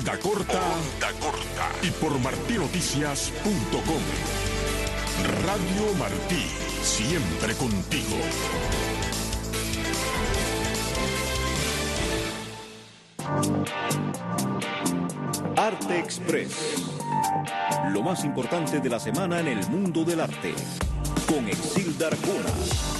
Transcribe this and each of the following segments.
Onda Corta y por martinoticias.com. Radio Martí, siempre contigo. Arte Express. Lo más importante de la semana en el mundo del arte. Con Exilda Arjona.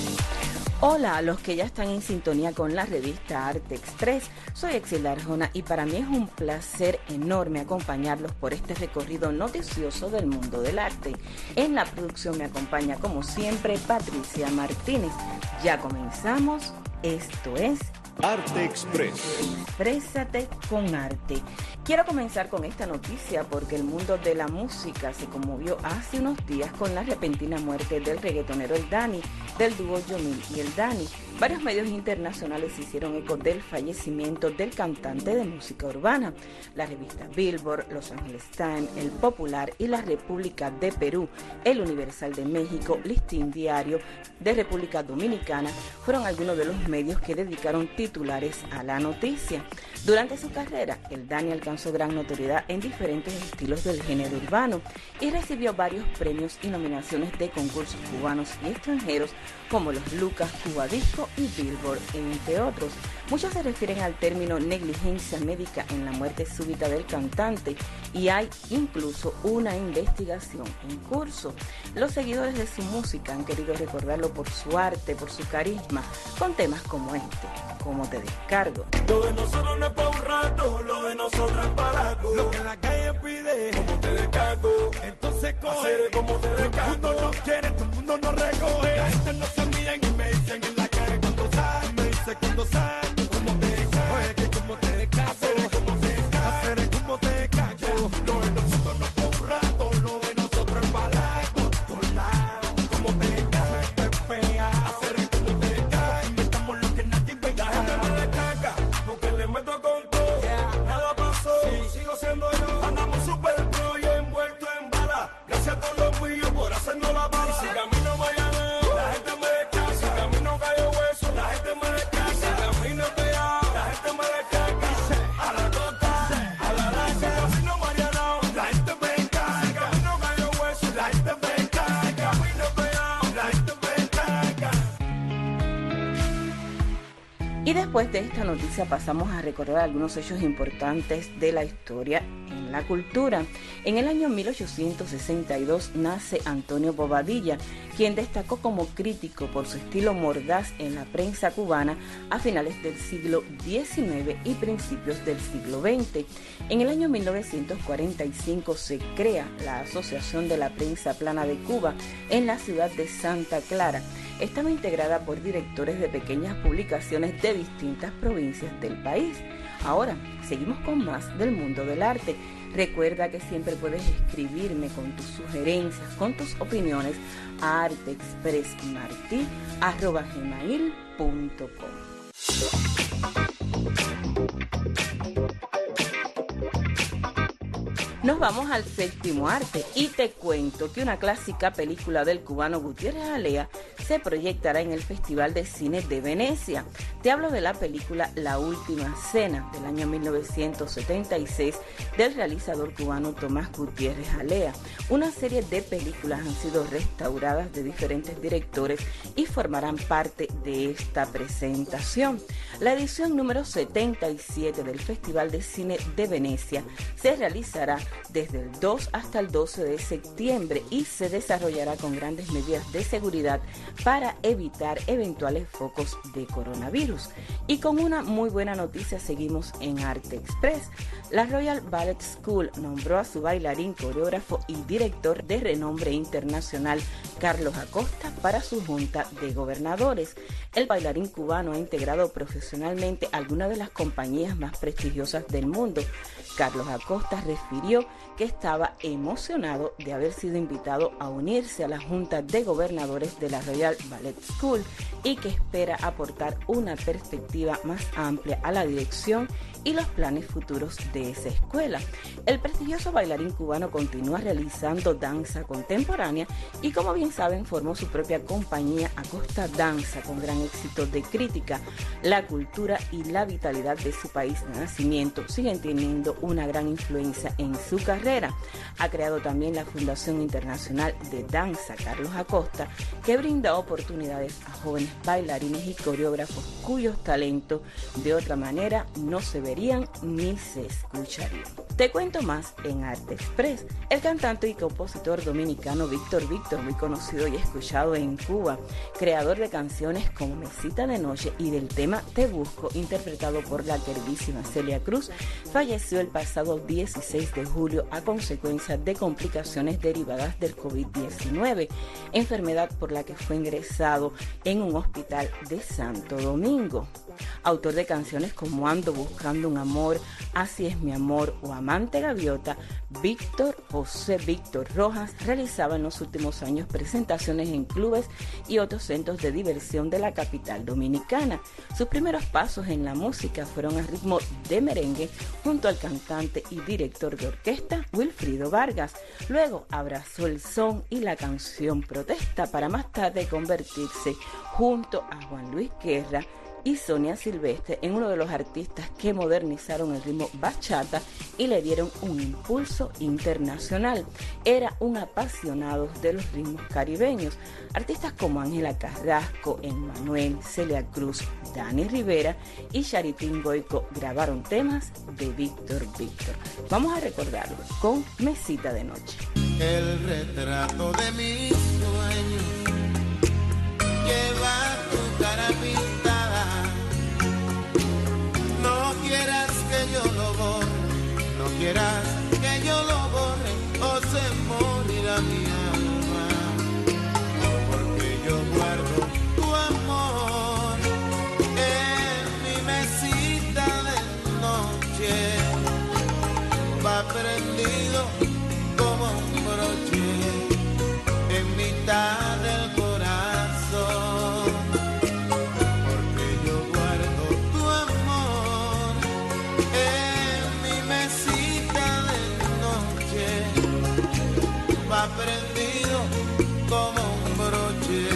Hola a los que ya están en sintonía con la revista Arte Express. Soy Exilda Arjona y para mí es un placer enorme acompañarlos por este recorrido noticioso del mundo del arte. En la producción me acompaña como siempre Patricia Martínez. Ya comenzamos. Esto es Arte Express. Exprésate con arte. Quiero comenzar con esta noticia porque el mundo de la música se conmovió hace unos días con la repentina muerte del reggaetonero El Dani, del dúo Yomil y El Dani. Varios medios internacionales hicieron eco del fallecimiento del cantante de música urbana. La revista Billboard, Los Angeles Times, El Popular y la República de Perú, El Universal de México, Listín Diario de República Dominicana fueron algunos de los medios que dedicaron titulares a la noticia. Durante su carrera, El Dani alcanzó gran notoriedad en diferentes estilos del género urbano y recibió varios premios y nominaciones de concursos cubanos y extranjeros como los Lucas Cuba Disco y Billboard, entre otros. Muchos se refieren al término negligencia médica en la muerte súbita del cantante y hay incluso una investigación en curso. Los seguidores de su música han querido recordarlo por su arte, por su carisma, con temas como este, Cómo te descargo. Lo de nosotros no es para un rato, lo de nosotros es para algo. Lo que en la calle pide, como te descargo. Entonces coge, como te descargo. Todo el mundo nos quiere, todo el mundo nos recoge. La gente no se mira y me dicen en la calle cuando sale. Me dice cuando sale, como te descargo. Oye, que como te descargo. Hacer como te descargo. Hacer como te descargo. Lo de nosotros no es para un rato, lo de nosotros es para algo. Por lado, como te descargo, te pega. Hacer como te descargo. Inventamos lo que nadie ve. La gente me descarga, porque le meto con todo. Nada pasó, sigo siendo yo. Andamos super pro y envuelto en bala. Gracias a todos los míos por hacernos la bala. Y si camino mañana, la gente me descarga. Si camino cayó hueso, la gente me descarga. Si camino pegado, la gente me descarga. A la costa, a la raza. Si camino mañana, la gente me descarga. Si camino cayó hueso, la gente me descarga. Si camino pegado, la gente me descarga. Y después de esta noticia pasamos a recordar algunos hechos importantes de la historia en la cultura. En el año 1862 nace Antonio Bobadilla, quien destacó como crítico por su estilo mordaz en la prensa cubana a finales del siglo XIX y principios del siglo XX. En el año 1945 se crea la Asociación de la Prensa Plana de Cuba en la ciudad de Santa Clara. Estaba integrada por directores de pequeñas publicaciones de distintas provincias del país. Ahora, seguimos con más del mundo del arte. Recuerda que siempre puedes escribirme con tus sugerencias, con tus opiniones a arteexpressmarti@gmail.com. Nos vamos al séptimo arte y te cuento que una clásica película del cubano Gutiérrez Alea se proyectará en el Festival de Cine de Venecia. Te hablo de la película La Última Cena del año 1976 del realizador cubano Tomás Gutiérrez Alea. Una serie de películas han sido restauradas de diferentes directores y formarán parte de esta presentación. La edición número 77 del Festival de Cine de Venecia se realizará desde el 2 hasta el 12 de septiembre y se desarrollará con grandes medidas de seguridad para evitar eventuales focos de coronavirus. Y con una muy buena noticia seguimos en Arte Express. La Royal Ballet School nombró a su bailarín, coreógrafo y director de renombre internacional, Carlos Acosta, para su junta de gobernadores. El bailarín cubano ha integrado profesionalmente algunas de las compañías más prestigiosas del mundo. Carlos Acosta refirió que estaba emocionado de haber sido invitado a unirse a la Junta de Gobernadores de la Royal Ballet School y que espera aportar una perspectiva más amplia a la dirección y los planes futuros de esa escuela. El prestigioso bailarín cubano continúa realizando danza contemporánea y, como bien saben, formó su propia compañía Acosta Danza con gran éxito de crítica. La cultura y la vitalidad de su país de nacimiento siguen teniendo una gran influencia en su carrera. Ha creado también la Fundación Internacional de Danza Carlos Acosta, que brinda oportunidades a jóvenes bailarines y coreógrafos cuyos talentos de otra manera no se verían ni se escucharían. Te cuento más en Arte Express. El cantante y compositor dominicano Víctor, muy conocido y escuchado en Cuba, creador de canciones como Mesita de Noche y del tema Te Busco, interpretado por la queridísima Celia Cruz, falleció el pasado 16 de julio a consecuencia de complicaciones derivadas del COVID-19, enfermedad por la que fue ingresado en un hospital de Santo Domingo. Autor de canciones como Ando Buscando un Amor, Así es mi amor o Amante Gaviota, Víctor José Víctor Rojas realizaba en los últimos años presentaciones en clubes y otros centros de diversión de la capital dominicana. Sus primeros pasos en la música fueron a ritmo de merengue junto al cantante y director de orquesta Wilfrido Vargas. Luego abrazó el son y la canción Protesta para más tarde convertirse junto a Juan Luis Guerra y Sonia Silvestre en uno de los artistas que modernizaron el ritmo bachata y le dieron un impulso internacional. Era un apasionado de los ritmos caribeños. Artistas como Ángela Carrasco, Emmanuel, Celia Cruz, Dani Rivera y Charitín Goico grabaron temas de Víctor. Vamos a recordarlos con Mesita de Noche. El retrato de mis sueños lleva tu cara pintada. No quieras que yo lo borre, no quieras que yo lo borre, o se morirá mi alma, porque yo guardo tu amor en mi mesita de noche, va prendido como un broche en mitad del corazón, porque yo guardo tu amor en mi mesita de noche, va prendido como un broche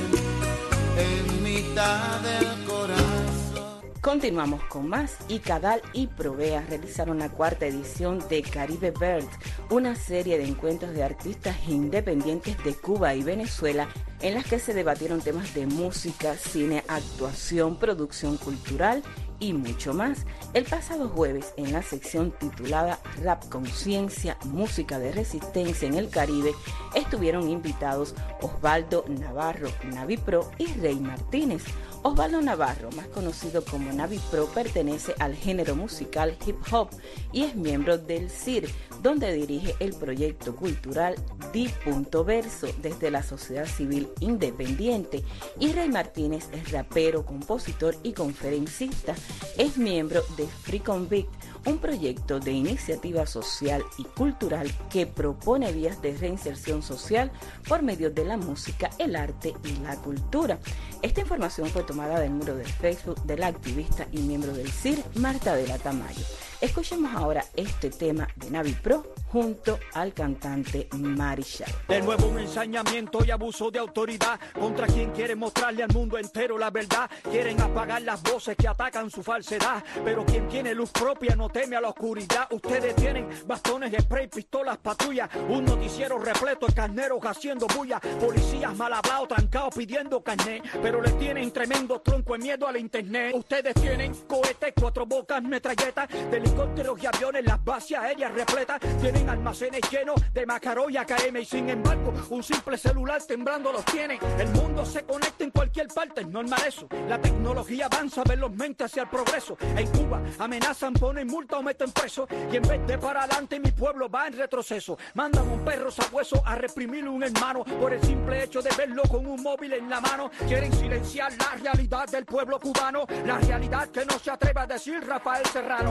en mitad del corazón. Continuamos con más. Icadal y Provea realizaron la cuarta edición de Caribe Bird, una serie de encuentros de artistas independientes de Cuba y Venezuela en las que se debatieron temas de música, cine, actuación, producción cultural y mucho más. El pasado jueves, en la sección titulada Rap Conciencia, Música de Resistencia en el Caribe, estuvieron invitados Osvaldo Navarro, Navi Pro, y Rey Martínez. Osvaldo Navarro, más conocido como Navi Pro, pertenece al género musical hip hop y es miembro del CIR, donde dirige el proyecto cultural Di Punto Verso desde la sociedad civil independiente. Y Rey Martínez es rapero, compositor y conferencista. Es miembro de Free Convict, un proyecto de iniciativa social y cultural que propone vías de reinserción social por medio de la música, el arte y la cultura. Esta información fue tomada del muro de Facebook de la activista y miembro del CIR, Marta de la Tamayo. Escuchemos ahora este tema de Navi Pro junto al cantante Marichal. De nuevo un ensañamiento y abuso de autoridad contra quien quiere mostrarle al mundo entero la verdad. Quieren apagar las voces que atacan su falsedad, pero quien tiene luz propia no teme a la oscuridad. Ustedes tienen bastones de spray, pistolas, patrullas, un noticiero repleto de carneros haciendo bulla, policías mal hablados, trancados pidiendo carnet, pero les tienen tremendo tronco en miedo al internet. Ustedes tienen cohetes, 4 bocas, metralletas, helicópteros y aviones, las bases aéreas repletas, tienen almacenes llenos de Macaró y AKM, y sin embargo un simple celular temblando los tienen. El mundo se conecta en cualquier parte, es normal eso. La tecnología avanza velozmente hacia el progreso. En Cuba amenazan, ponen multa o meten preso, y en vez de para adelante mi pueblo va en retroceso. Mandan un perro sabueso a reprimir un hermano por el simple hecho de verlo con un móvil en la mano. Quieren silenciar la realidad del pueblo cubano, la realidad que no se atreve a decir Rafael Serrano. Se meten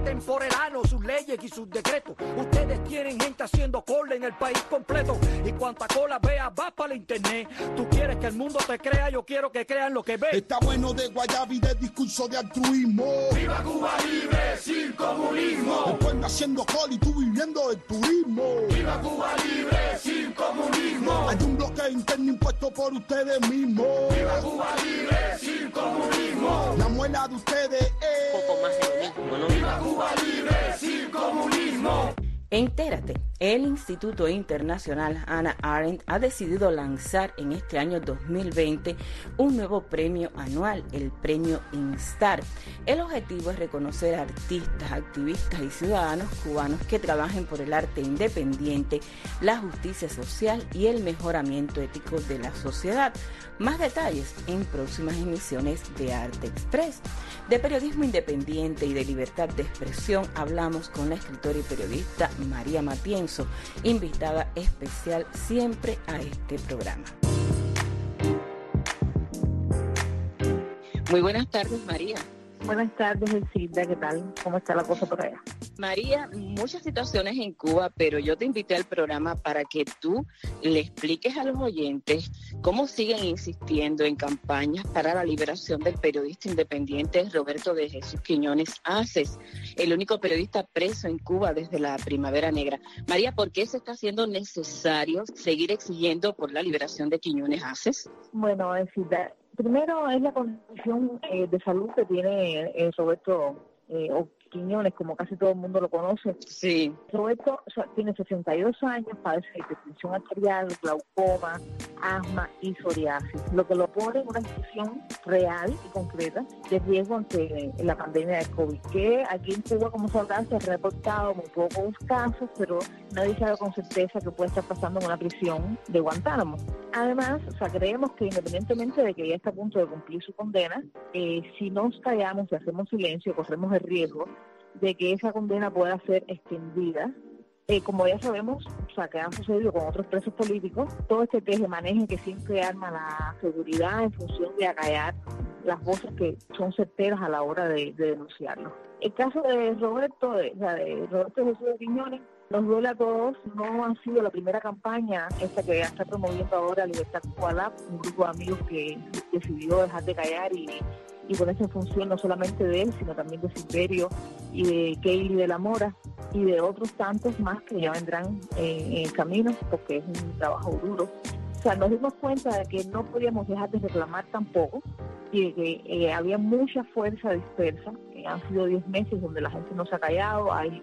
respeten por el ano sus leyes y sus decretos. Ustedes tienen gente haciendo cola en el país completo. Y cuanta cola veas, va para el internet. Tú quieres que el mundo te crea, yo quiero que crean lo que ven. Está bueno de guayaba y de discurso de altruismo. ¡Viva Cuba libre sin comunismo! El pueblo haciendo cola y tú viviendo del turismo. ¡Viva Cuba libre sin comunismo! Hay un bloque interno impuesto por ustedes mismos. ¡Viva Cuba libre sin comunismo! La muela de ustedes es... Un poco más de lo mismo, ¿no? ¡Viva Cuba libre sin comunismo! Entérate, el Instituto Internacional Hannah Arendt ha decidido lanzar en este año 2020 un nuevo premio anual, el premio Instar. El objetivo es reconocer a artistas, activistas y ciudadanos cubanos que trabajen por el arte independiente, la justicia social y el mejoramiento ético de la sociedad. Más detalles en próximas emisiones de Arte Express. De periodismo independiente y de libertad de expresión hablamos con la escritora y periodista María Matienzo, invitada especial siempre a este programa. Muy buenas tardes, María. Buenas tardes, Elcida, ¿qué tal? ¿Cómo está la cosa por allá? María, muchas situaciones en Cuba, pero yo te invité al programa para que tú le expliques a los oyentes cómo siguen insistiendo en campañas para la liberación del periodista independiente Roberto de Jesús Quiñones Aces, el único periodista preso en Cuba desde la Primavera Negra. María, ¿por qué se está haciendo necesario seguir exigiendo por la liberación de Quiñones Aces? Bueno, Elcida, primero es la condición de salud que tiene Roberto Quiñones, como casi todo el mundo lo conoce. Sí. Roberto tiene 62 años, padece hipertensión arterial, glaucoma, asma y psoriasis, lo que lo pone en una situación real y concreta de riesgo ante la pandemia de COVID, que aquí en Cuba, como sabrán, se ha reportado muy pocos casos, pero nadie sabe con certeza qué puede estar pasando en una prisión de Guantánamo. Además, creemos que independientemente de que ya está a punto de cumplir su condena, si nos callamos y hacemos silencio, corremos el riesgo de que esa condena pueda ser extendida. Como ya sabemos, que han sucedido con otros presos políticos, todo este teje-maneje que siempre arma la seguridad en función de acallar las voces que son certeras a la hora de denunciarlo. El caso de Roberto, de Roberto Jesús Quiñones, nos duele a todos. No ha sido la primera campaña esta que está promoviendo ahora Libertad Cuba Lab, un grupo de amigos que decidió dejar de callar y ponerse en función no solamente de él, sino también de Silverio y de Kaylee de la Mora y de otros tantos más que ya vendrán en el camino, porque es un trabajo duro. Nos dimos cuenta de que no podíamos dejar de reclamar tampoco y de que había mucha fuerza dispersa. Han sido 10 meses donde la gente no se ha callado, hay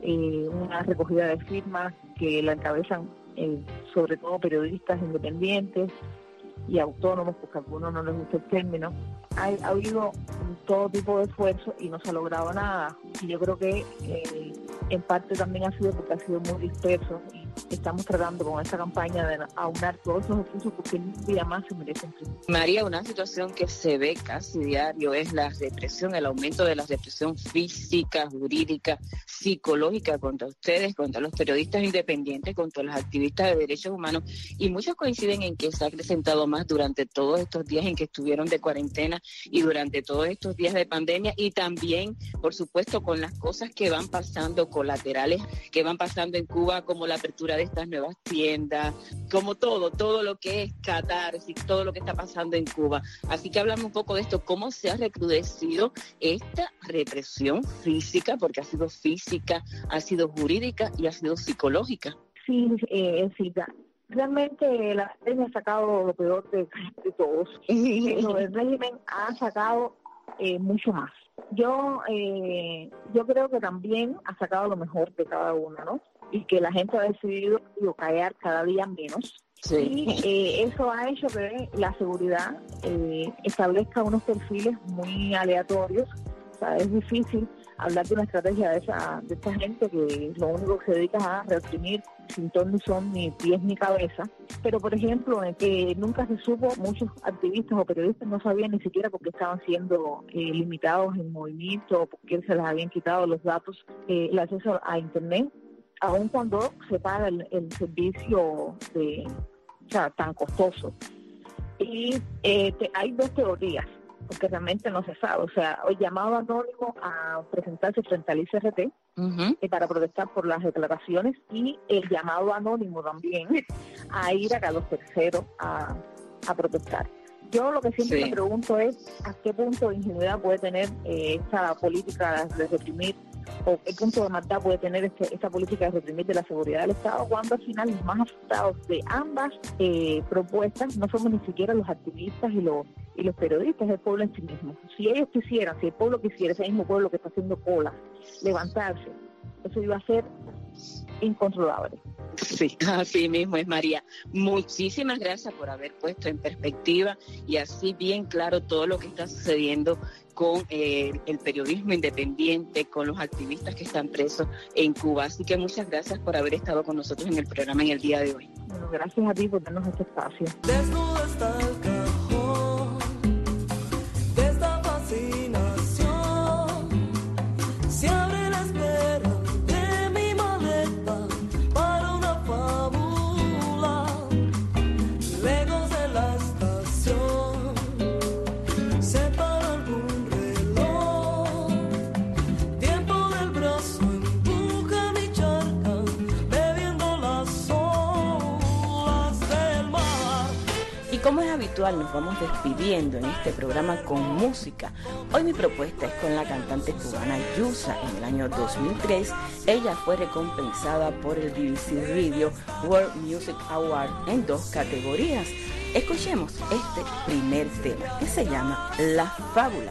una recogida de firmas que la encabezan sobre todo periodistas independientes y autónomos, porque a algunos no les gusta el término. Ha habido todo tipo de esfuerzo y no se ha logrado nada. Y yo creo que en parte también ha sido porque ha sido muy disperso y estamos tratando con esta campaña de aunar todos esos esfuerzos porque un día más se merecen. María, una situación que se ve casi diario es la represión, el aumento de la represión física, jurídica, psicológica contra ustedes, contra los periodistas independientes, contra los activistas de derechos humanos, y muchos coinciden en que se ha acrecentado más durante todos estos días en que estuvieron de cuarentena y durante todos estos días de pandemia, y también, por supuesto, con las cosas que van pasando, colaterales que van pasando en Cuba, como la apertura de estas nuevas tiendas, como todo lo que es catarsis, todo lo que está pasando en Cuba. Así que hablamos un poco de esto, cómo se ha recrudecido esta represión física, porque ha sido física, ha sido jurídica y ha sido psicológica. Sí, realmente la pandemia ha sacado lo peor de todos, pero el régimen ha sacado mucho más. Yo creo que también ha sacado lo mejor de cada uno, ¿no? Y que la gente ha decidido callar cada día menos. Sí. Y eso ha hecho que la seguridad establezca unos perfiles muy aleatorios. O sea, es difícil hablar de una estrategia de esta gente que lo único que se dedica a reprimir sin ton ni son, ni pies ni cabeza. Pero, por ejemplo, en que nunca se supo, muchos activistas o periodistas no sabían ni siquiera por qué estaban siendo limitados en movimiento o por qué se les habían quitado los datos, el acceso a Internet, aun cuando se paga el servicio tan costoso. Y hay dos teorías. porque realmente no se sabe. O sea, el llamado anónimo a presentarse frente al ICRT para protestar por las declaraciones, y el llamado anónimo también a ir a Carlos III a protestar. Yo lo que siempre me pregunto es a qué punto de ingenuidad puede tener esta política de reprimir, o qué punto de maldad puede tener esta política de reprimir de la seguridad del Estado, cuando al final los más afectados de ambas propuestas no somos ni siquiera los activistas y los periodistas, el pueblo en sí mismo. Si ellos quisieran, si el pueblo quisiera, ese mismo pueblo que está haciendo cola, levantarse, eso iba a ser incontrolable. Sí, así mismo es, María. Muchísimas gracias por haber puesto en perspectiva y así bien claro todo lo que está sucediendo con el periodismo independiente, con los activistas que están presos en Cuba. Así que muchas gracias por haber estado con nosotros en el programa en el día de hoy. Bueno, gracias a ti por darnos este espacio. Desnudo está el cajón de esta fascinación. Se abre la espera de mi maleta para una fábula. Lejos de la estación se para algún reloj. Tiempo del brazo empuja mi charca, bebiendo las olas del mar. Y como es habitual, nos vamos despidiendo en este programa con música. Hoy mi propuesta es con la cantante cubana Yusa. En el año 2003, ella fue recompensada por el BBC Radio World Music Award en 2 categorías. Escuchemos este primer tema que se llama La Fábula.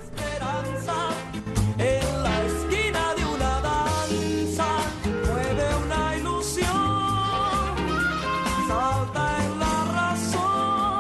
En la esquina de una danza mueve una ilusión, salta en la razón.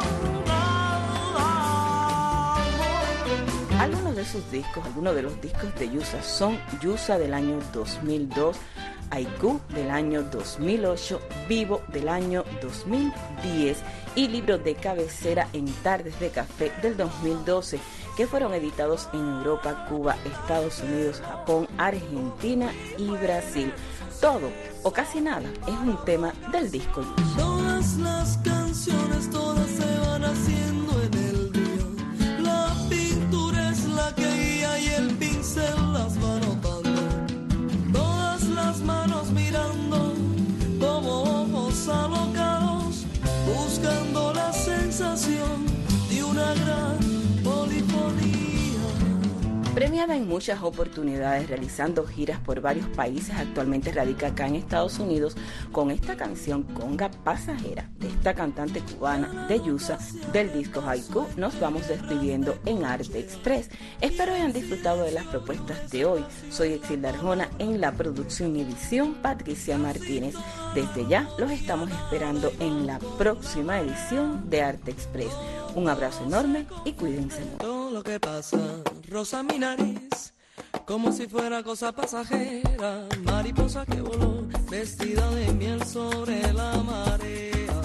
Algunos de sus discos, algunos de los discos de Yusa son Yusa del año 2002, Haiku del año 2008, Vivo del año 2010 y libros de cabecera en Tardes de Café del 2012, que fueron editados en Europa, Cuba, Estados Unidos, Japón, Argentina y Brasil. Todo o casi nada es un tema del disco Yusa. Todas las canciones, todas se van haciendo en el día. La pintura es la que guía y el pincel las va notando. Todas las manos mirando como ojos alocados, buscando la sensación de una gran polifonía. Premiada en muchas oportunidades, realizando giras por varios países, actualmente radica acá en Estados Unidos con esta canción Conga Pasajera de esta cantante cubana de Yusa del disco Haiku. Nos vamos despidiendo en Arte Express. Espero hayan disfrutado de las propuestas de hoy. Soy Exilda Arjona en la producción y edición, Patricia Martínez. Desde ya los estamos esperando en la próxima edición de Arte Express. Un abrazo enorme y cuídense mucho. Todo lo que pasa roza mi nariz, como si fuera cosa pasajera, mariposa que voló, vestida de miel sobre la marea.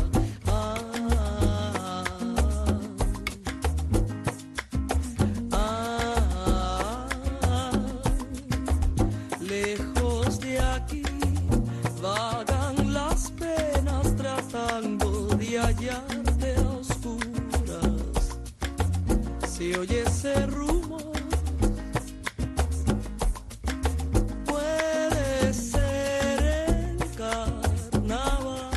Lejos de aquí vagan las penas tratando de hallarte a oscuras. Si oye ese rumor, puede ser el carnaval.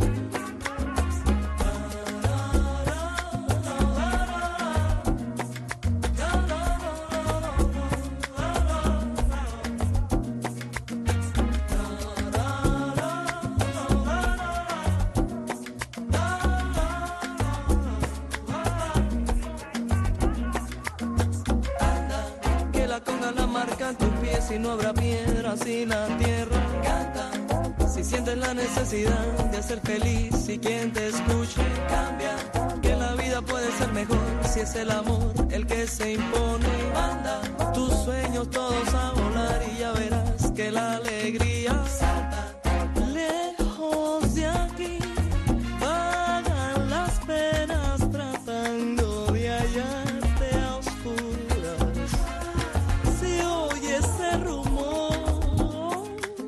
Tus pies y no habrá piedras sin la tierra. Canta, si sientes la necesidad de ser feliz y quien te escuche. Cambia, que la vida puede ser mejor si es el amor el que se impone. Manda tus sueños todos a volar y ya verás que la alegría salta. Lejos de aquí vagan las penas tratando de hallarte a oscuras. Si oye ese rumor,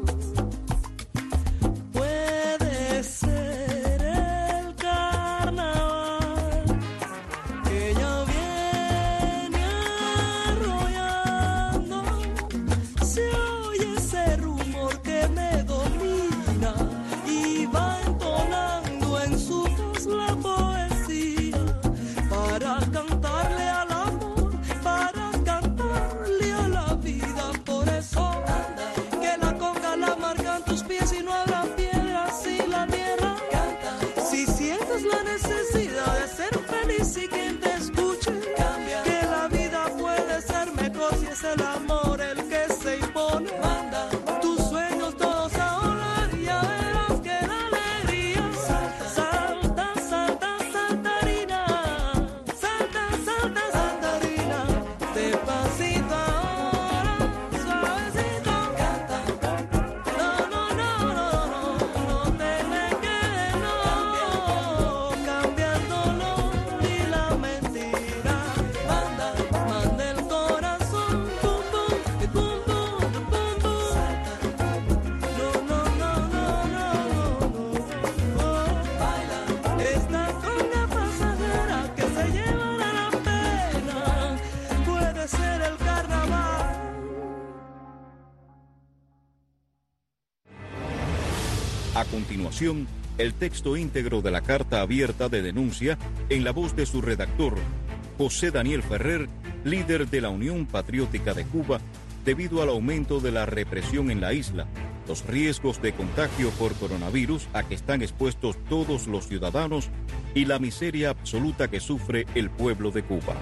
puede ser el carnaval que ya viene pies y no habrá piedras y la tierra canta. Si sientes la necesidad de ser feliz y quien te escuche, cambia. Que la vida puede ser mejor si es el amor el que se impone. Manda tus sueños todos a volar y ya verás que la alegría salta, salta, saltarina, salta, salta, saltarina, despacito ahora, suavecito, canta. No, no, no, no, no, no te me quedes, no, cambiándolo ni la mentira. Manda, manda el corazón, pum, pum, pum, pum, pum, pum. No, no, no, no, no, no, baila esta conga pasajera que se lleva la pena. Puede ser el carnaval. A continuación, el texto íntegro de la carta abierta de denuncia en la voz de su redactor, José Daniel Ferrer, líder de la Unión Patriótica de Cuba, debido al aumento de la represión en la isla, los riesgos de contagio por coronavirus a que están expuestos todos los ciudadanos y la miseria absoluta que sufre el pueblo de Cuba.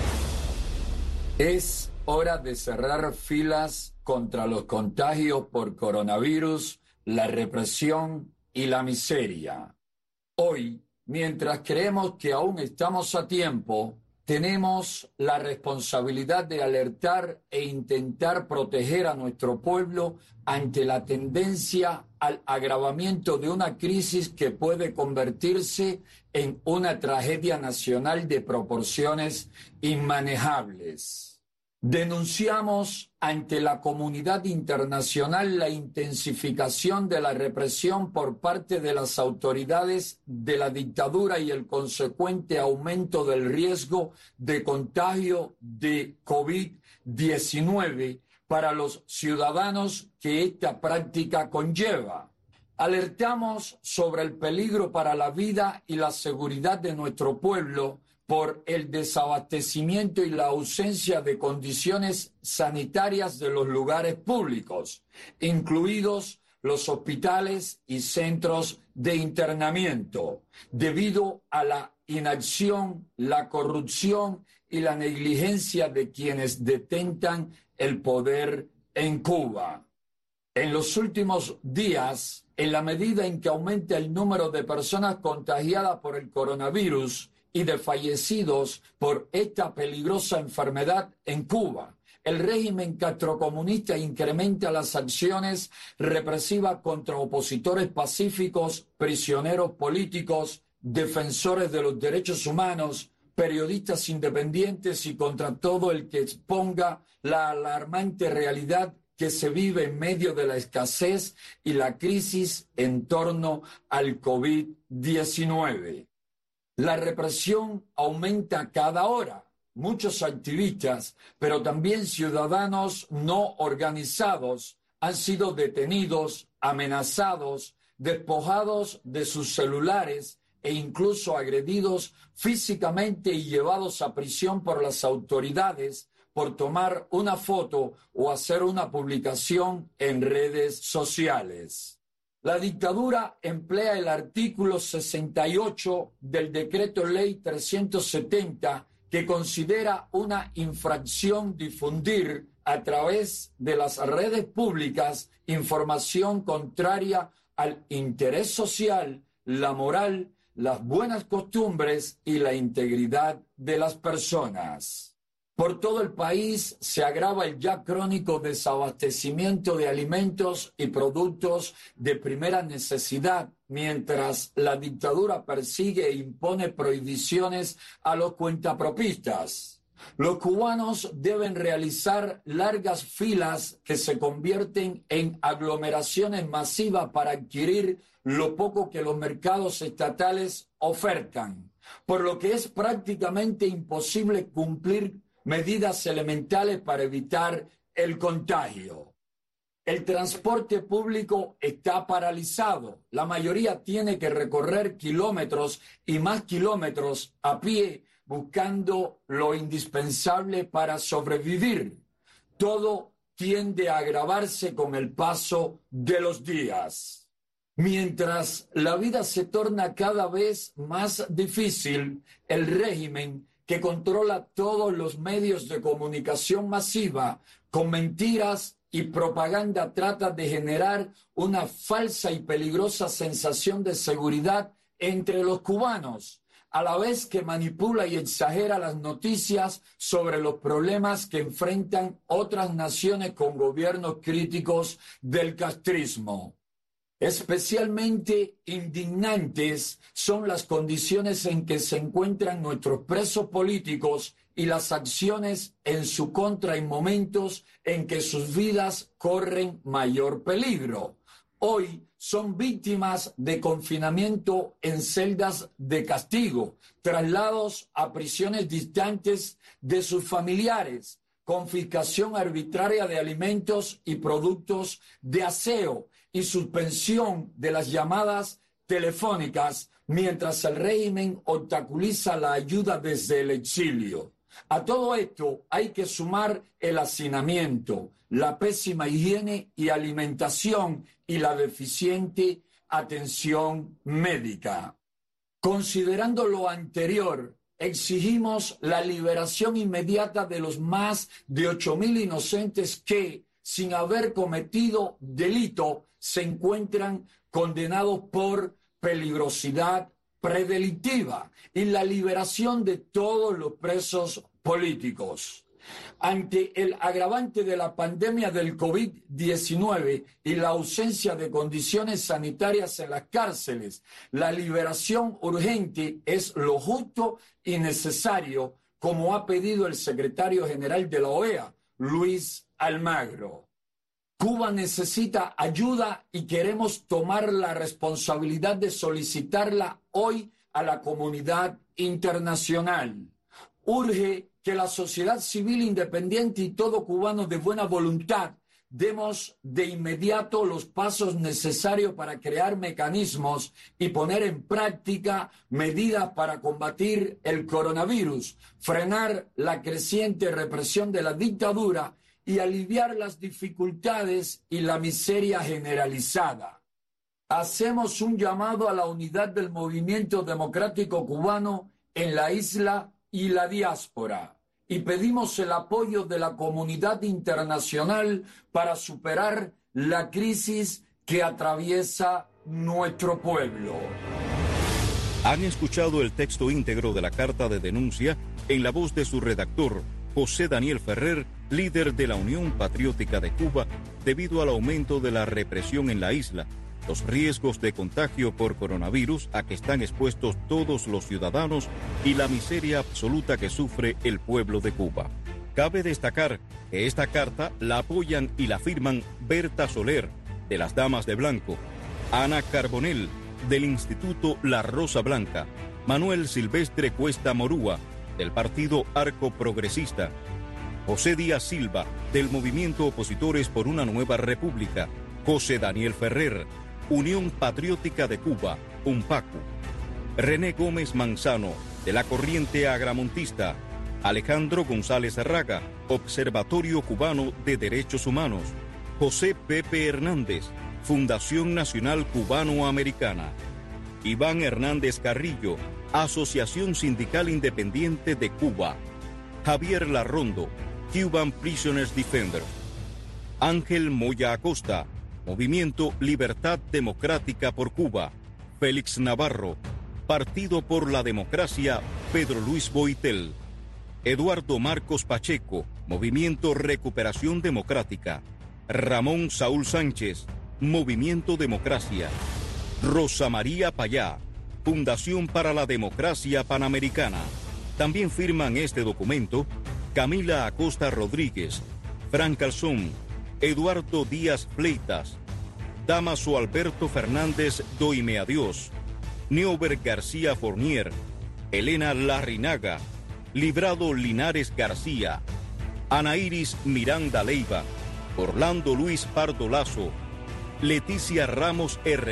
Es hora de cerrar filas contra los contagios por coronavirus, la represión y la miseria. Hoy, mientras creemos que aún estamos a tiempo, tenemos la responsabilidad de alertar e intentar proteger a nuestro pueblo ante la tendencia al agravamiento de una crisis que puede convertirse en una tragedia nacional de proporciones inmanejables. Denunciamos ante la comunidad internacional la intensificación de la represión por parte de las autoridades de la dictadura y el consecuente aumento del riesgo de contagio de COVID-19 para los ciudadanos que esta práctica conlleva. Alertamos sobre el peligro para la vida y la seguridad de nuestro pueblo por el desabastecimiento y la ausencia de condiciones sanitarias de los lugares públicos, incluidos los hospitales y centros de internamiento, debido a la inacción, la corrupción y la negligencia de quienes detentan el poder en Cuba. En los últimos días, en la medida en que aumenta el número de personas contagiadas por el coronavirus y de fallecidos por esta peligrosa enfermedad en Cuba, el régimen castrocomunista incrementa las acciones represivas contra opositores pacíficos, prisioneros políticos, defensores de los derechos humanos, periodistas independientes y contra todo el que exponga la alarmante realidad que se vive en medio de la escasez y la crisis en torno al COVID-19. La represión aumenta cada hora. Muchos activistas, pero también ciudadanos no organizados, han sido detenidos, amenazados, despojados de sus celulares e incluso agredidos físicamente y llevados a prisión por las autoridades por tomar una foto o hacer una publicación en redes sociales. La dictadura emplea el artículo 68 del Decreto Ley 370, que considera una infracción difundir a través de las redes públicas información contraria al interés social, la moral, las buenas costumbres y la integridad de las personas. Por todo el país se agrava el ya crónico desabastecimiento de alimentos y productos de primera necesidad, mientras la dictadura persigue e impone prohibiciones a los cuentapropistas. Los cubanos deben realizar largas filas que se convierten en aglomeraciones masivas para adquirir lo poco que los mercados estatales ofertan, por lo que es prácticamente imposible cumplir medidas elementales para evitar el contagio. El transporte público está paralizado. La mayoría tiene que recorrer kilómetros y más kilómetros a pie buscando lo indispensable para sobrevivir. Todo tiende a agravarse con el paso de los días. Mientras la vida se torna cada vez más difícil, el régimen, que controla todos los medios de comunicación masiva, con mentiras y propaganda trata de generar una falsa y peligrosa sensación de seguridad entre los cubanos, a la vez que manipula y exagera las noticias sobre los problemas que enfrentan otras naciones con gobiernos críticos del castrismo. Especialmente indignantes son las condiciones en que se encuentran nuestros presos políticos y las acciones en su contra en momentos en que sus vidas corren mayor peligro. Hoy son víctimas de confinamiento en celdas de castigo, traslados a prisiones distantes de sus familiares, confiscación arbitraria de alimentos y productos de aseo y suspensión de las llamadas telefónicas mientras el régimen obstaculiza la ayuda desde el exilio. A todo esto hay que sumar el hacinamiento, la pésima higiene y alimentación y la deficiente atención médica. Considerando lo anterior, exigimos la liberación inmediata de los más de 8.000 inocentes que, sin haber cometido delito, se encuentran condenados por peligrosidad predelictiva y la liberación de todos los presos políticos. Ante el agravante de la pandemia del COVID-19 y la ausencia de condiciones sanitarias en las cárceles, la liberación urgente es lo justo y necesario, como ha pedido el secretario general de la OEA, Luis Almagro. Cuba necesita ayuda y queremos tomar la responsabilidad de solicitarla hoy a la comunidad internacional. Urge que la sociedad civil independiente y todo cubano de buena voluntad demos de inmediato los pasos necesarios para crear mecanismos y poner en práctica medidas para combatir el coronavirus, frenar la creciente represión de la dictadura y aliviar las dificultades y la miseria generalizada. Hacemos un llamado a la unidad del movimiento democrático cubano en la isla y la diáspora y pedimos el apoyo de la comunidad internacional para superar la crisis que atraviesa nuestro pueblo. Han escuchado el texto íntegro de la carta de denuncia en la voz de su redactor, José Daniel Ferrer, líder de la Unión Patriótica de Cuba, debido al aumento de la represión en la isla, los riesgos de contagio por coronavirus a que están expuestos todos los ciudadanos y la miseria absoluta que sufre el pueblo de Cuba. Cabe destacar que esta carta la apoyan y la firman Berta Soler, de las Damas de Blanco, Ana Carbonell, del Instituto La Rosa Blanca, Manuel Silvestre Cuesta Morúa, del Partido Arco Progresista, José Díaz Silva, del Movimiento Opositores por una Nueva República, José Daniel Ferrer, Unión Patriótica de Cuba, UNPACU, René Gómez Manzano, de la Corriente Agramontista, Alejandro González Arraga, Observatorio Cubano de Derechos Humanos, José Pepe Hernández, Fundación Nacional Cubano-Americana, Iván Hernández Carrillo, Asociación Sindical Independiente de Cuba, Javier Larrondo, Cuban Prisoners Defender, Ángel Moya Acosta, Movimiento Libertad Democrática por Cuba, Félix Navarro, Partido por la Democracia, Pedro Luis Boitel, Eduardo Marcos Pacheco, Movimiento Recuperación Democrática, Ramón Saúl Sánchez, Movimiento Democracia, Rosa María Payá, Fundación para la Democracia Panamericana. También firman este documento Camila Acosta Rodríguez, Fran Calzón, Eduardo Díaz Fleitas, Damaso Alberto Fernández Doime Adiós, Neuber García Fournier, Elena Larrinaga, Librado Linares García, Ana Iris Miranda Leiva, Orlando Luis Pardo Lazo, Leticia Ramos R.